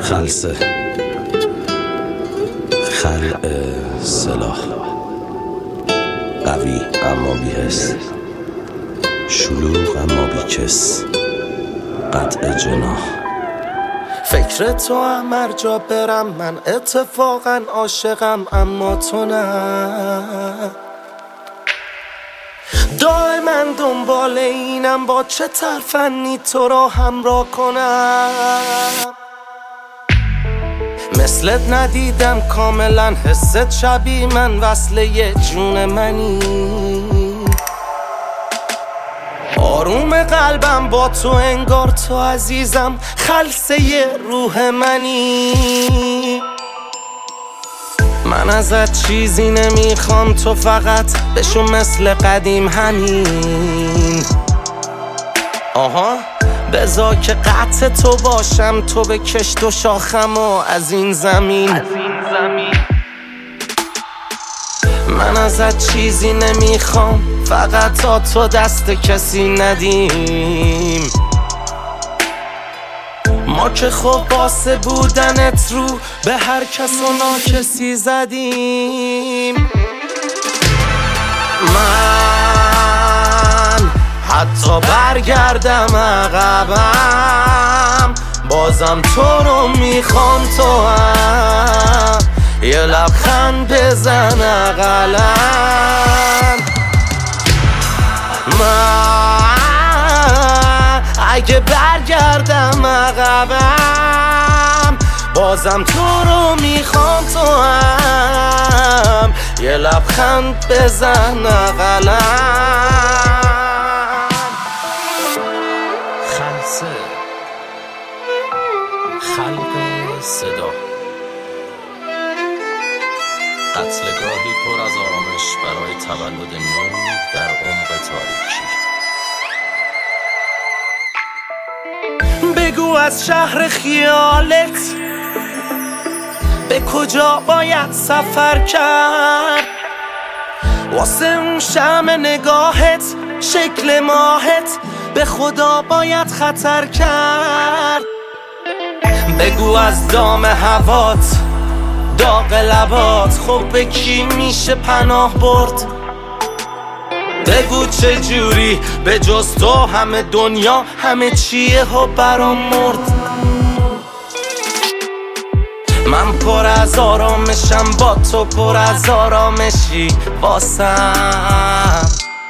خلسه خلع سلاح قوی اما بی‌حس، شلوغ اما بی‌کس، قطع جناح. فکر تو هم هر جا برم، من اتفاقا عاشقم اما تو نه. دائما دنبال اینم با چه ترفنی تو را همراه کنم. مثلت ندیدم کاملا، حست شبیه من، وصله جون منی. آروم قلبم با تو انگار تو عزیزم، خلسه روح منی. من ازت چیزی نمیخوام، تو فقط بشو مثل قدیم همین. آها بذار که قطع تو باشم، تو بکش تو شاخم و از این زمین. من ازت چیزی نمیخوام، فقط تا تو دست کسی ندیم. ما که خب واسه بودنت رو به هر کس و ناکسی زدیم. من حتی برگردم عقبم، بازم تو رو میخوام، تو هم یه لبخند بزن اقلن. من اگه برگردم عقبم، بازم تو رو میخوام، تو هم یه لبخند بزن اقلن. خلسه خلق صدا، قتلگاهی پر از آرامش برای تولد نور در عمق تاریکی. بگو از شهر خیالت به کجا باید سفر کرد، واسه اون شمع نگاهت، شکل ماهت، به خدا باید خطر کرد. بگو از دام هوات، داغ لبات، خب به کی میشه پناه برد. بگو چه جوری به جز تو همه دنیا همه چیه ها برام مرد. من پر از آرامشم، با تو پر از آرامشی واسم.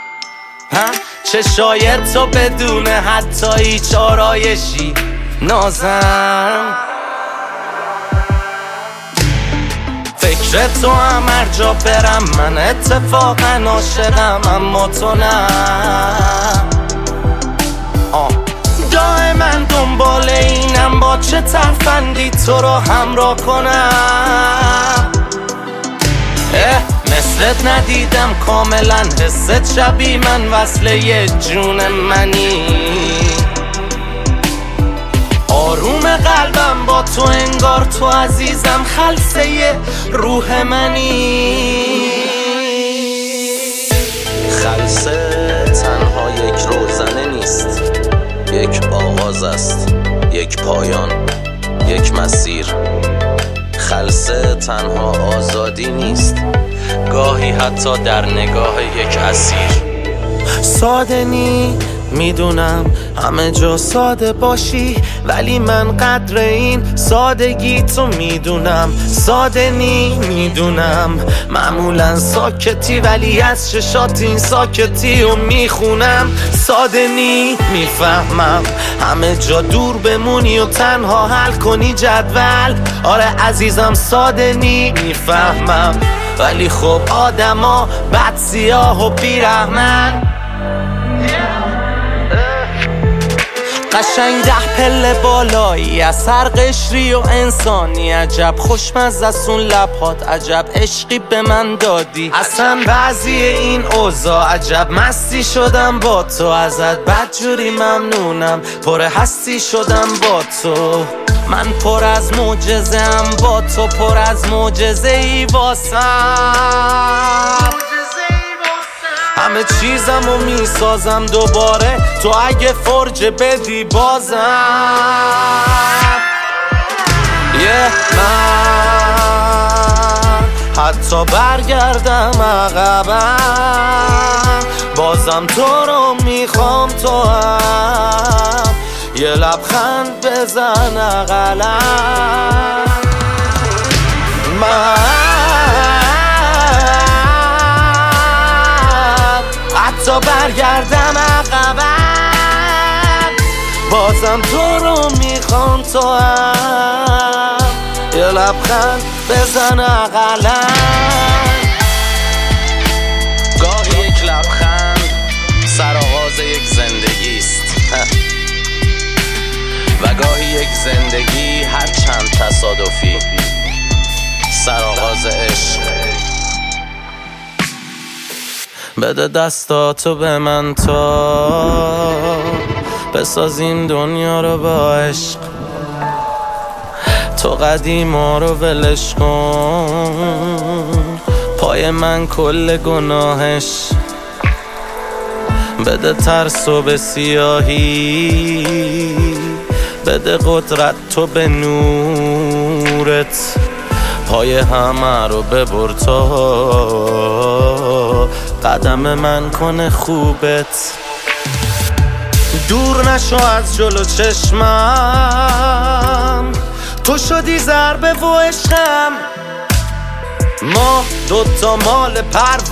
چشای تو بدون حتی هیچ آرایشی نازم. فکر تو هم هر جا برم، من اتفاقا عاشقم اما تو نه. دائما دنبال اینم با چه ترفندی تو رو همراه کنم. مثلت ندیدم کاملا، حست شبیه من، وصله جون منی. آروم قلبم با تو انگار تو عزیزم، خلسه روح منی. خلسه تنها یک روزنه نیست، یک آغاز است، یک پایان، یک مسیر. خلسه تنها آزادی نیست، گاهی حتی در نگاه یک اسیر. ساده نی میدونم همه جا ساده باشی، ولی من قدر این سادگی تو میدونم. ساده نی میدونم معمولا ساکتی، ولی از چشات این ساکتی رو میخونم. ساده نی میفهمم همه جا دور بمونی و تنها حل کنی جدول. آره عزیزم ساده نی میفهمم، ولی خب آدما بد سیاه و بیرحمن. قشنگ 10 پله بالایی از هر قشری و انسانی، عجب خوشمزه است اون لبات، عجب عشقی به من دادی. اصلا بعضی این اوضاع عجب مستی شدم با تو، ازت بدجوری ممنونم، پر هستی شدم با تو. من پر از معجزه‌ام با تو، پر از معجزه‌ای واسم. همه چیزمو میسازم دوباره، تو اگه فرجه بدی بازم. من حتی برگردم عقبم بازم تو رو میخوام، تو هم یه لبخند بزن اقلم. من حتی برگردم عقبم بازم تو رو میخوام، تو هم یه لبخند بزن اقلم. گاهی یک لبخند سرآغاز یک زندگی است و گاهی یک زندگی هر چند تصادفی سرآغاز عشق. بده دستاتو به من تا بسازیم دنیا رو با عشق، تو قدیما رو ولش کن، پای من کل گناهش. بده ترسو به سیاهی، بده قدرت تو به نورت، پای همه رو ببر تا قدم من کنه خوبت. دور نشو از جلو چشمم، تو شدی ضربه و عشقم، ما دوتا مال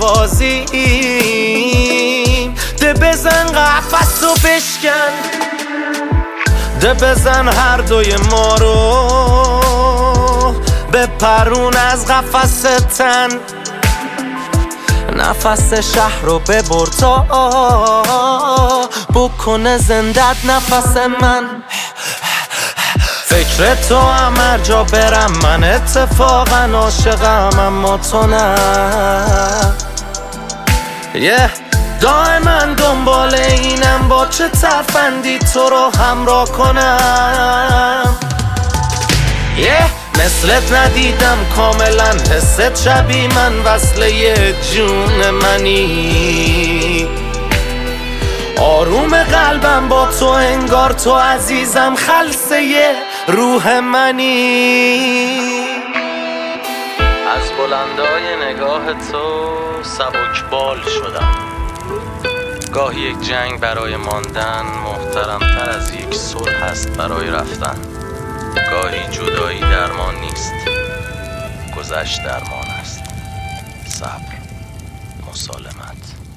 پروازیم، ده بزن قفس و بشکن، ده بزن هر دوی ما رو بپرون از قفس تن، نفس شهر رو ببر تا بکنه زندت نفس من. فکر تو هم هر جا برم من اتفاقا عاشقم، اما تو نه. دائما دنبال اینم با چه ترفندی تو رو همراه کنم. مثلت ندیدم کاملا، حست شبیه من، وصله جون منی، آروم قلبم با تو انگار تو عزیزم، خلسه روح منی. از بلندای نگاه تو سبکبال شدم، گاهی یک جنگ برای ماندن محترمتر از یک صلح است برای رفتن. گاهی جدایی درمان نیست، گذشت درمان است. صبر، مسالمت.